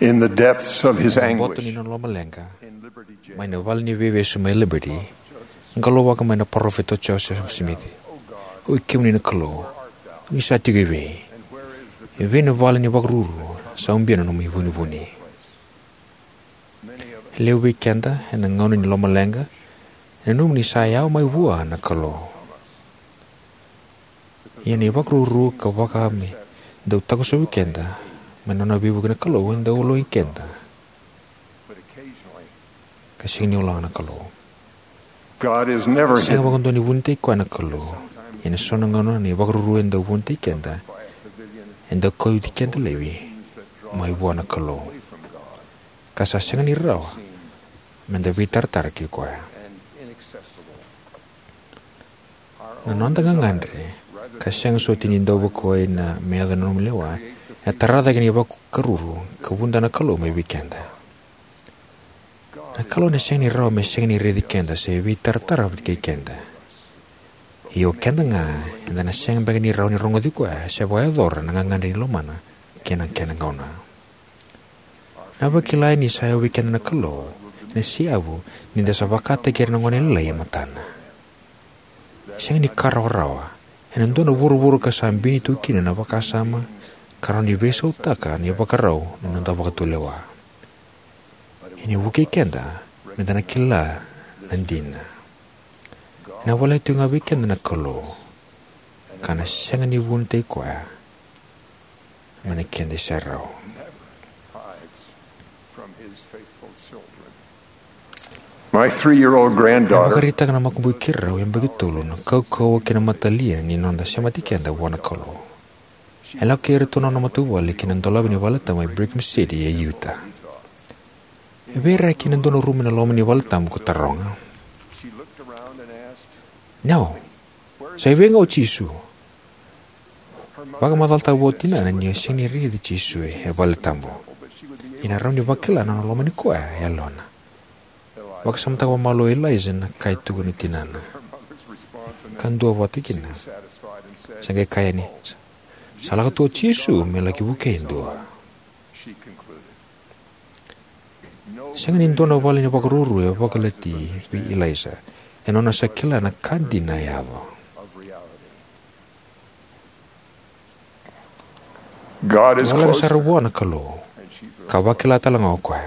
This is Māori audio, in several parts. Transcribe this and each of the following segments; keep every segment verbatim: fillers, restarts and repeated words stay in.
in the depths of his Boto anguish. ni no loma lenga. In Liberty Jail. Mai na wal ni wewe su mai Liberty. Ngalo waka mai na profeto Joseph Smith. Ui kiu ni na kalo. Ni sa tigi we. E we na wal ni wakruru. Sa umbiana no mi vuni vuni. Leo weekenda e na ngonu ni loma lenga. E num ni sa yao mai vua na kalo. Ia ni wakruru ka waka me. Dau tako sa weekenda. Mai nona vivu kina kalo. Wenda ulo weekenda. Kasi ni ulang na kalo. God is never Sanga hidden. wakon ni wunte ko na kalo. Ina sona ngono ni wakruru enda wunte kenda. Enda koi di kenda lewi. Mai vua na kalo. Kasa sanga ni rawa. Menda vitar tar ki ko. Na nonta ngandre. Kasang so tinindo ko na meada no mlewa. E tarada kini ba karuru. Kabunda na kalo mai weekenda. Na kalo na sanga ni rawa me sanga ni redi kenda se vitar tar ki kenda. Iyo kenda nga. Enda na sanga ba ni rawa ni rongo di ko. Se boya dor na ngandre ni lomana. Kena kena ngauna. Na ba kilai ni saya weekend na kalo. Na si abu. Ninda sa bakata kira na ngone laya matana. Sanga ni karaw rawa. E nandoon na wuro-wuro ka sa ambini tu kina na bakasama karon ni beso utaka ni bakaraw na nanda bakatulewa. Ini wuki kenda menda na kila nandina. Na wala ito nga weekend na kalo kana siyang ni wuntay kwa manikenda siya raw. My three-year-old granddaughter Makarita ka na makubuikir raw yung bagitulo na kaukawa kinamatalia ni nonda siya matikenda wana kalo. Ela kira to na matuwali kinandolab ni walata may Brigham City e Utah. E vera kinandono rumi na loma ni walata mo kutarong. No, sa iwenga o chisu. Baga madalta wotina na niya siyang niri di chisu e walata mo. Inaraw ni wakila na loma ni kuwa e alona. Waka samta wa malo Eliza na kay tugo ni tinana. Kandua watikin na. Sangay kaya ni. Salah ka to chisu may laki bukayin doa. Sangay nindo na wali ni wakaruru e wakalati bi Eliza. E nona sa kila na kandi na yado. God is Wala close. sa rawa na kalo. Kawakila talang ako kwa.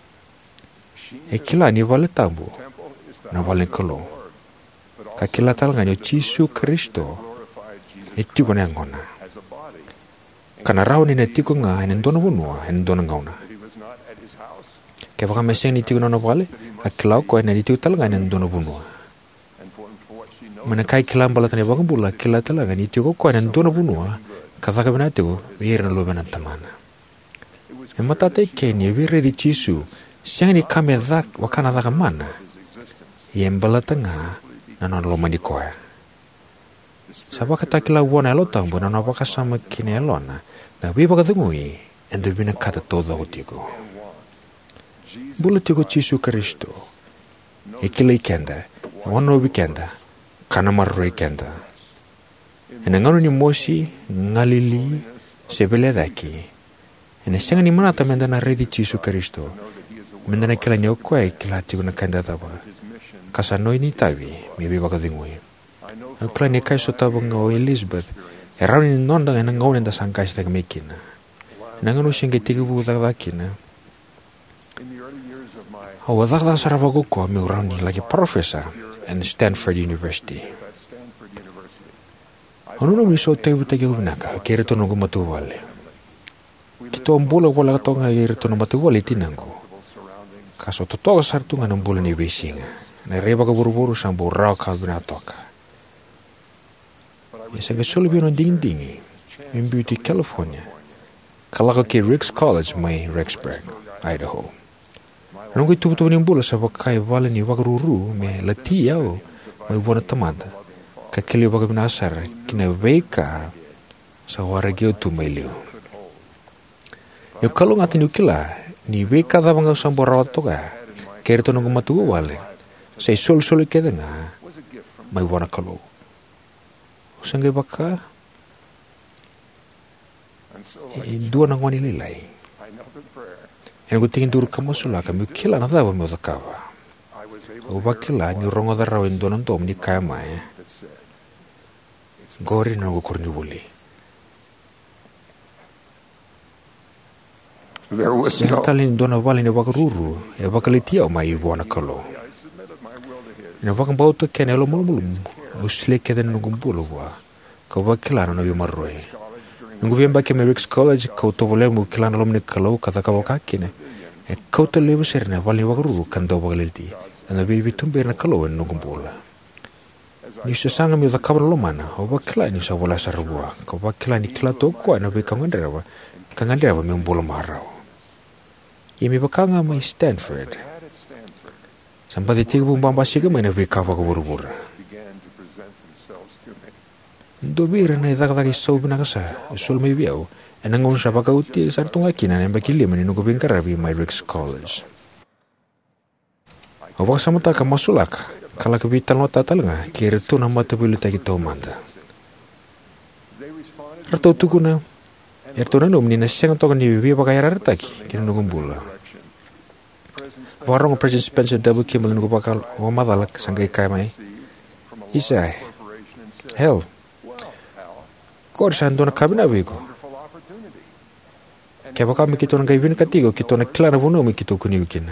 E kila ni wale tambo na wale kalo. Ka kila talanga nyo Chisu Kristo e tiko na ngona. Kana rao ni na tiko nga henendona bunua henendona ngauna. Kaya waka meseng ni tiko na wale a kila ko na tiko talanga henendona bunua. Mana kai kila mbala tani waka bula kila talanga ni tiko ko henendona bunua kata ka bina tiko wira na lobe na tamana. E matate ke ni wira di Chisu siya ni kami dak wakana dak mana yang belatengah nanon loma di koe. Sabah kata kila wana elotang bu nanon baka sama kini elona na wi baka tengui endo bina kata todo utigo. Bula tigo Chisu Kristo ikila ikenda wano wikenda kana marro ikenda. Enangano ni mosi ngalili sebele daki. Ene siya ni mana tamenda na redi Chisu Kristo. Mendana kila nyo kwe kila tigo na kanda taba. Kasano ini tabi, mibi baka dingui. Kila ni kai so taba nga o Elizabeth, e rao ni nonda nga nga unen da sangkai sa taga mekina. Nga nga singa tiga bu dagdakina. Hawa dagda sa rabago ko mi rao ni lagi professor in Stanford University. Ano no mi so tayo taga unaka, kira to nungu matuwale. Kito ang bula wala ka to nga kira to nungu matuwale tinanggo. Kaso totoo sartu nga ng bulan ni Besinga. Naireba ka buru-buru sa burao ka binatoka. Isa ka sulubyo ng ding-dingi. In Beauty, California. Kalaka ki Ricks College may Rexburg, Idaho. Anong ko'y tubutubo ng bula sa wakay wala ni wakaruru may latiyaw may buwan at tamada. Kakiliw baka binasar kinaway ka sa waragyo tumayliw. Yung kalong atin yung kila ni weka da bang usang borawat to ka kaya ito nung matuwa wale sa isul-sul keda nga may wana kalo usang kaya baka e dua nang wani lilay e na gutingin dur kamosulaka mi kila na dava mi odakava o bakila ni rongo da raw indonon tom ni kaya mai gori na go korni wuli There was Sing no. talin dona wali ne wakaruru e wakalitia o mai buana kalo. Ne wakang bauto kene lo mulmulum o sile kede nungumbulu wa ka wakilana no yumarroe. Nungu viemba ke Merrick's College ka utovolemu kilana lo mne kalo kata ka wakakine e ka utalebu serne wali wakaruru kando wakaliti e na vivi tumbe na kalo en nungumbula. Ni se sanga mi zakabra lo mana o wakila ni sa wala sarabua ka wakila ni kila tokwa na vika ngandrewa ka ngandrewa mi umbula marao. Imi bakanga mai Stanford. Sampai tiga bumbamba siga mai na vikawa ka burubura. Dobira na idaka daki sau binakasa, sul mai biau, e nangon sa baka uti sartunga kina na bakili mani nungu bingkarabi mai Rick's College. Awak samata ka masulaka, kala ka vital no tatalanga, kira tu na matabilu taki tau manda. Artau tukuna, erto na num ni na siyang tokan ni bibi baka yarar taki, kina nungumbula. Warong President Spencer W. Kimball nungu bakal o madalak sangay kay may. Isay, hell, kor sa ando na kabina bigo. Kaya baka mi kito ng gaibin katigo, kito na kila na puno mi kito kuniyukin.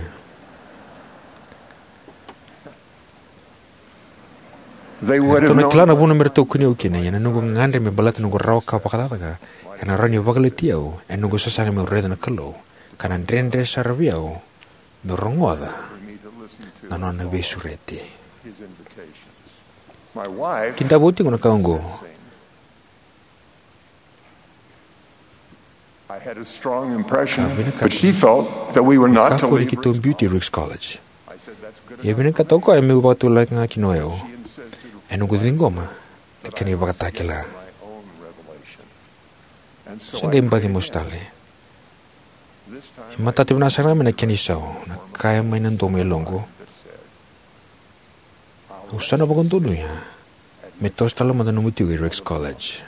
They would Kito have na kila na known. puno mi rito kuniyukin. Yan nungu ngandre mi balat nungu raw ka pakatataga. Yan ranyo bagalitiyaw, yan nungu sasanga mi ureda na kalo. Kanan drendre sarabiyaw. Mi rongoda na non ne besureti. My wife Kinta buti ko na kaungo. I had a strong impression, Sabi na but she felt that we were not to Kako leave. dikito Beauty Rick's College. I said that's good. Ya bine katoko ay mi ubatulak nga kinoyo. Ano gudin goma. Kani bakatakila. My own revelation. And so Sangay mbati mo stale. this time Matati na sa ramen na kanisaw. Na kaya may nandomo ilonggo. Usana ba kung tuloy ha? May tos tala mo na numutiw Rick's College.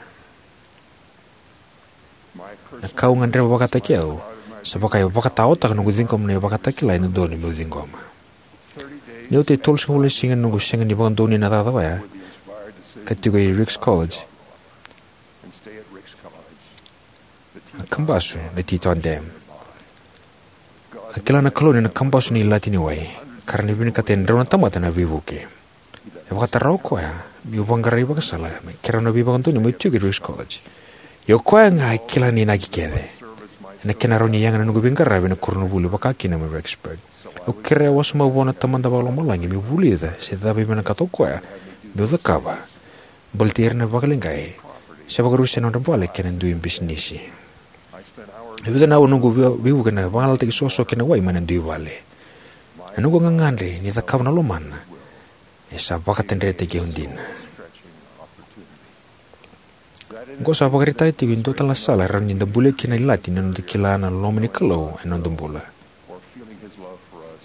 my personal Nakau nga ndre bakatakiyaw. Sa bakay bakatao tak nung gudin kom na bakatakila ina doon ni gudin goma. thirty days Niyo te tol sa huli singan nung gusingan ni bakang doon ni natatawa ya. were the inspired decision Katigo ay Rick's College. and stay at Rick's College. The Ang teacher kambaso na Tito Andem. Akila na kaloni na kambaso ni Latini way. Karena ibini katen raw na tamata na vivuke. E baka taraw ko ya. Miyo bang garay baka sala. May kira na bibang to ni mo itiyo Rick's College. Yo ko nga akila ni nagikede. Na kinaraw niya nga nungu bingarabi na kurunubuli baka kina mo Rexburg. O kira was mabona tamanda balong malangi mi buli da. Se dabi mo na katoko ya. Miyo da kaba. Baltir na bakalingay. Sa bagarusin na bale kina nduyin bisnisi. I spent hours Ibig na nungu biwu ka na bangal tagi soso kina way manan duy wale. Nungu nga ngandri ni takaw na luman. Isa baka tendre tagi hundin. stretching opportunity. Ngo sa bagarita iti winto tala sala ran ninda bule kina ilati nanu di kila na lomini kalaw anon dumbula. Or feeling his love for us.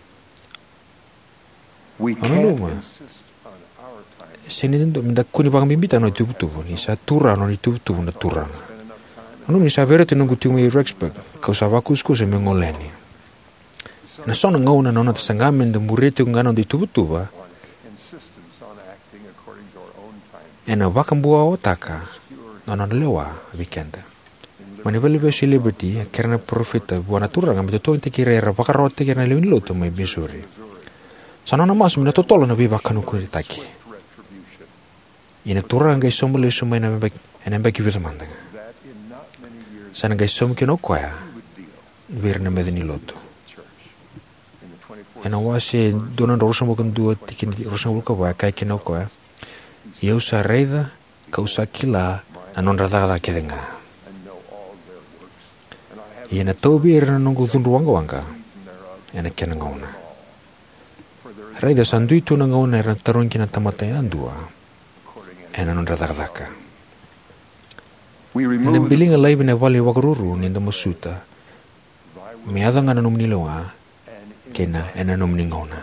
We Ano can't luma? insist on our time. Sinindo minda kuni bang bimbita no tubutubu ni sa tura no ni tubutubu na turang. Spend enough time. Ano ni sa vero tinungu tiumi Rexburg kau sa vakusku sa mengoleni. Na sona ngauna no na tasangamin da muriti kung ano di tubutuba. Insistence on acting according to our own time. Ena wakambua otaka nono lewa weekend. Manivali besi liberty karena profita buona turanga mi to inte kirera vakarotte karena lewin loto mai Missouri. Sanona mas mi to tolo na biba kanu kuri taki. Retribution. Ina turanga isomo le sumai na bek ena bek visa manda. That in not many years Sana ga isomo kino kwaya would deal virna medini loto. church. In the twenty-fourth Ena wasi donan rosamo kan dua tikin rosamo ka wa kai kino kwaya. Yo sa reida kausa kila anon rada kedenga. and know all their works. And I have Ina tobi era nungu tundu wanga wanga. eaten thereof, Ena kena ngauna. for there is Raida sandui tu na ngauna era tarun kina tamatay andua. according and Ena non radakdaka. we Ena remove the biling alay bina wali wakaruru ninda masuta. Miada nga nanum nilawa and kena ena num ningauna.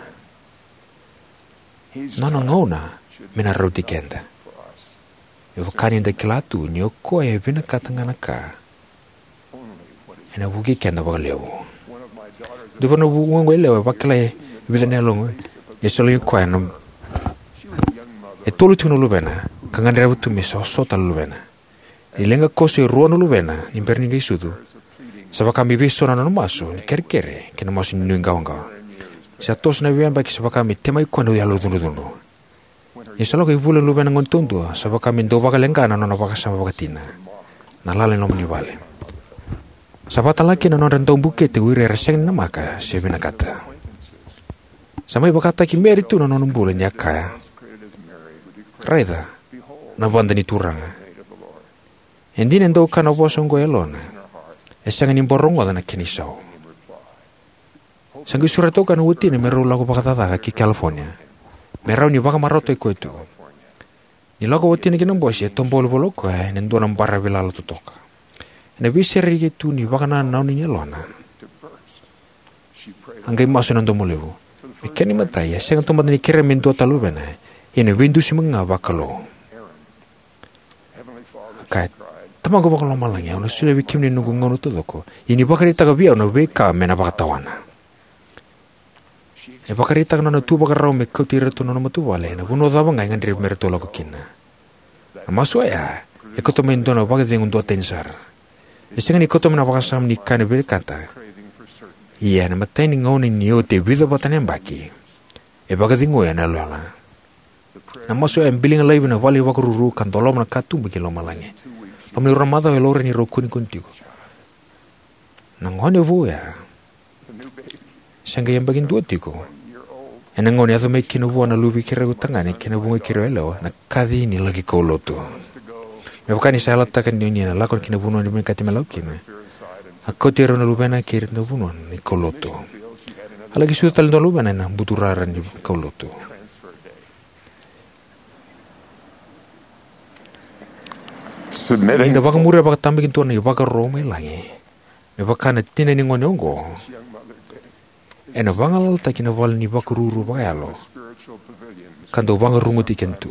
his Nono time ngauna should be mina rauti kenda. for us. Yo kani da kilatu nyo ko e vina katangana ka. Only what is Ena wuki kenda wakaleo. one of my Duva no bungo ele bakla bisa nelong e solo kwa no e tolu tu no lubena kangandra butu me so so tal lubena ilenga kosi ruo no lubena imperni ngai sudu sabaka mi viso na no maso ni kerkere ke no maso ni ngaonga sa tos na vian baki sabaka mi tema iko no ya lo dunu dunu e solo ke vule lubena ngontondo sabaka mi do baka lengana no no baka sama baka tina na lale no mni vale sabata laki na no rentong buke te wire reseng na maka se bina kata samai bakata ki meritu no no bulan yakaya raida na banda ni turanga endi nendo kana bosongo elona esang ni borongo na kinisao sangi surato kana uti ne meru lago bakata ki California merau ni baka maroto iko itu ni lago uti ni kinang bosi tombol boloko eh nendo na mbara bilalo tutoka na biseri gitu ni baka na na ni elona anggai maso nando mulewu ikani matai ya sang tomba ni kira mendo talu bena ine windu si mga bakalo kai tamago bakalo malang ya ono sule bikim ni nungu ngono todoko ini bakari taga bia ono beka mena bakatawana e bakari taga no tu bakaro me kotira to no matu wale na buno daba ngai ngandri merto lako kina maso ya e koto mendo no baka zingu ndo tensar e senga ni koto mena bakasam ni kane bekata iya na matai ni ngoni ni o te vida batane baki e baka zingu ya na lola na maso ya mbiling lai bina wali wakururu kan tolom na katu biki lo malange amni ramada e lore ni rokuni kuntigo na ngone vo ya sanga yang bagin dua tiko e na ngoni azo me kino vo na lubi kira utangane kino vo kira elo na kadi ni lagi ko loto me baka ni sala takan ni na lakon kino vo no ni kati malaukin ako tiro na lubena kir na vo ni koloto alagi sutal na lubena na buturaran ni koloto Inda baka mura baka tambikin tuan ni baka rome langi. Me baka na tina ni ngonongo. E na baka lalta kina wal ni baka ruru baka yalo. Kanto baka rungu tikentu.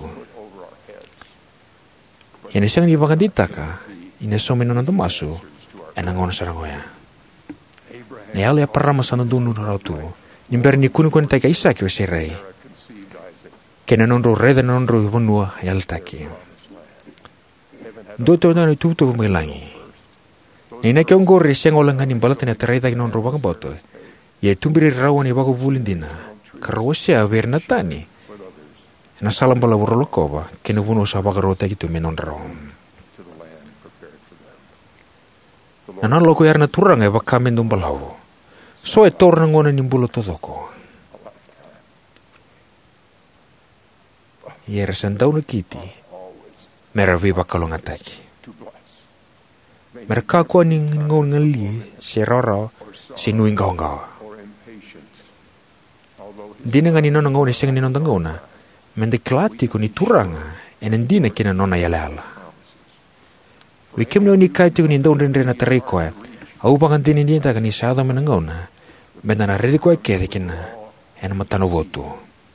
Ina siyang ni baka ditaka. Ina somin na nantamaso. E na ngona sarangoya. Ni ali apara masano dunu na rautu. Nimber ni kunu kuni taika isaki wa sirai. Kena nonro reda nonro ibonua yaltaki. Doto na ni tutu bumilangi. Ni na kiong gori siyang olangan ni balat na terayda kinon rubang boto. Ye tumbiri rawan ni bago bulin dina. Karwasya ver na tani. Na salam bala burolokoba. Kinubuno sa bagarota gitu menon rawan. Na naloko yar na turang e baka mendong balaw. So e tor na ngona ni bulo todoko. Yer sandaw na kiti. Meravi bakalong ataki. Mereka ko ning ngon ngali si roro si nuing gaonga. Dina ngani nona ngoni sing ni nona ngona. Mendeklati ko ni turanga enen dina kina nona yalala. Wikim no ni kai tu ni ndon rendre na teriko e. Au bangan dini ni ta kani sada menangona. Bendana rediko e kede kina en matano voto.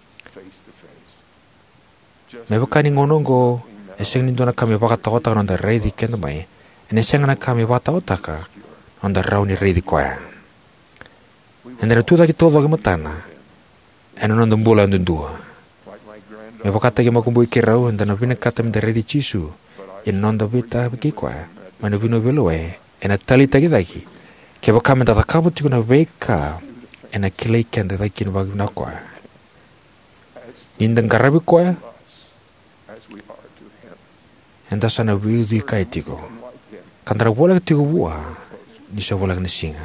Me bakani ngonongo eseng ni dona kami baka taota kan onda reidi kendo mai ene eseng na kami bata otaka onda rauni reidi koa ene tu daki todo ke matana ene onda mbula onda dua me baka tagi makumbu ikirau onda na bina kata mi reidi chisu ene onda bita biki koa manu bino beloe ene tali tagi daki ke baka me tata kabu tiku na beka ene kilei kenda daki na bagi na koa nindang karabi koa enta sana wiwi kai tiko kandra bola tiko bua ni sa bola na singa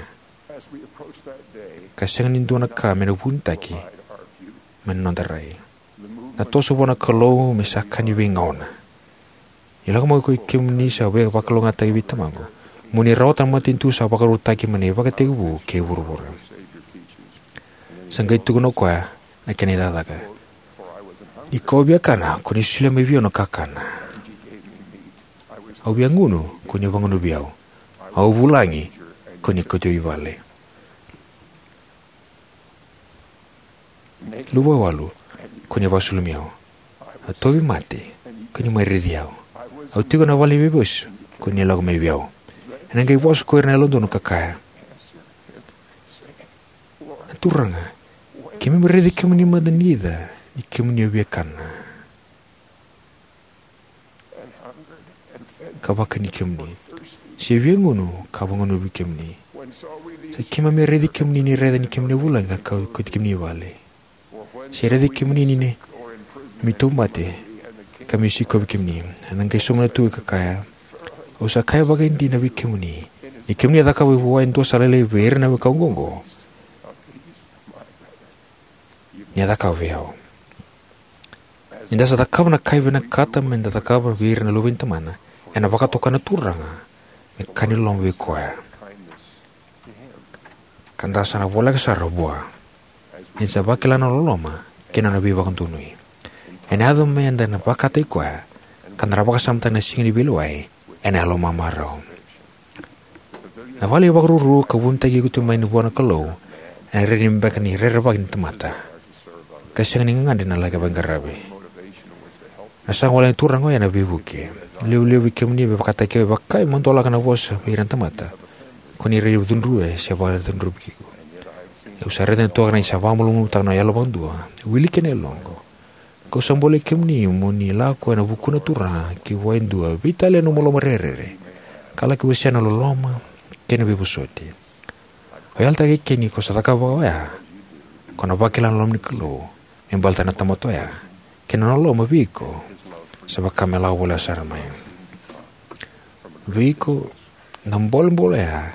kasang nindu na ka mena puntaki men nondarai na toso bona kalo me sakani wingona ila mo ko ikim ni sa we bakalo ngata ibitamango muni rota matintu sa bakaro taki mene bakate bu ke burbur sangai tu no kwa na kenida daga ikobia kana kuni sile me vio no kakana au bianguno kunya bangono biau au bulangi kunya kojo ibale luwa walu kunya basulumiao atobi mate kunya mairidiao au tigo na wali bibus kunya lago mai biau enangai bos ko na londo no kakaya turanga. Kemi meredi kemuni madanida. Ni kemuni abiakana. Kabaka ni kemuni. Si abiangono kabangono bi kemuni. Sa kema meredi kemuni ni reda ni kemuni bulanga kau kuti kemuni wale. Si redi kemuni ni ne. Mitomate. Kami si kau bi kemuni. Anang kaisong na tu kakaya. Usa kaya bagai hindi na bi kemuni. Ni kemuni ataka wi huwa ento salele ver na kaungongo. Ni ataka weo. Inda sa takab na kai bena kata men da takab ver na lubin tamana. Ena baka toka na turanga. Me kanilong we koya. Kanda sana bola ke sarabua. Ni sa bakila na loloma kena na biba kantunui. Ena ado me anda na baka te koya. Kanda baka samta na singi ni biluai. Ena alo mamaro. Na wali bagruru kabunta gi gutu mai ni buana kalau. Ena redi mbaka ni rere bagi ni temata. Kasi ni ngandi na laga bangarabe. Nasa wala turang ya na bibuke. Liu liu bikemni be bakata ke bakai montola kana bos iran temata. Koni redi butundru e siapa tundru bikiku. Ya usare den to kana siapa mulungu tana ya lobandua. Wili kene longo. Ko sambole kemni moni la ko na bukuna turang ki waindua vitale no molo marere. Kala ki wesiana loloma kene be busoti. Oyalta ke keni ko sataka ba ya. Kono bakilan lom ni kelo. Embalta na tamoto ya. Kene no lo mabiko. Sabaka mela wala sarmai. Viko nambol bol ya.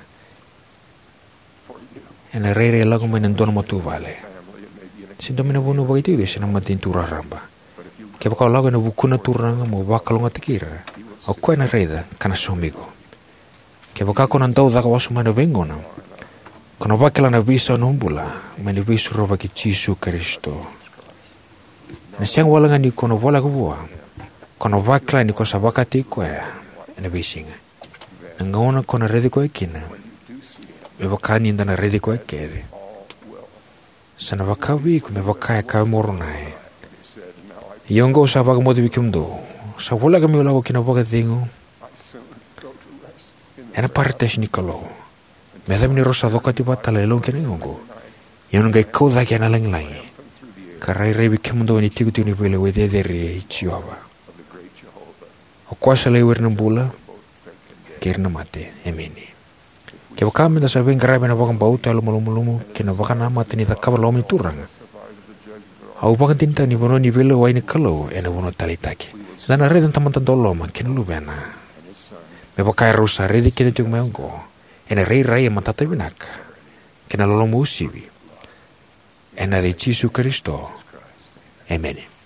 Ena rere la ko menen dono motu vale. Sindo mena bono bagiti de sina matin turaramba. Ke baka lago na bukuna turanga mo bakalo ngatikira. O ko na reda kana somigo. Ke baka ko nan tau da ko wasuma na vengona. Kono bakala na biso numbula, meni biso roba ki Jesu Kristo. Na siang wala nga ni kono wala kuwa. Kono bakla ni ko sabaka ti ko ya. Na bisinga. Nangaona kono redi ko ekina. Me bakani ndana redi ko ekede. Sana bakawi ko me bakaya ka moronai. Yongo sa baga modi bikimdo. Sa wala kami wala ko kina baga tingo. Ena partes ni kalo. Mesam ni rosa doka tiba talelong kene ngongo. Yon ngai kau da kena lang lang. Karai rebi kemundo ni tigu tigu ni bele wede deri chiova. O kwasa le werna bula. Kerna mate emeni. Ke baka me da saben grabe na bakang bauta lo malu malu kena baka na mate ni takaba lo mi turang. Au baka tinta ni bono ni bele wai ni kalau ena bono talitaki. Dan are dan taman tantolo man kena lu bena. Me baka rosa redi kena tigu meongo. Ena rei rei matata binaka. Kena lolo musibi. Ena de Jesu Kristo. Amen.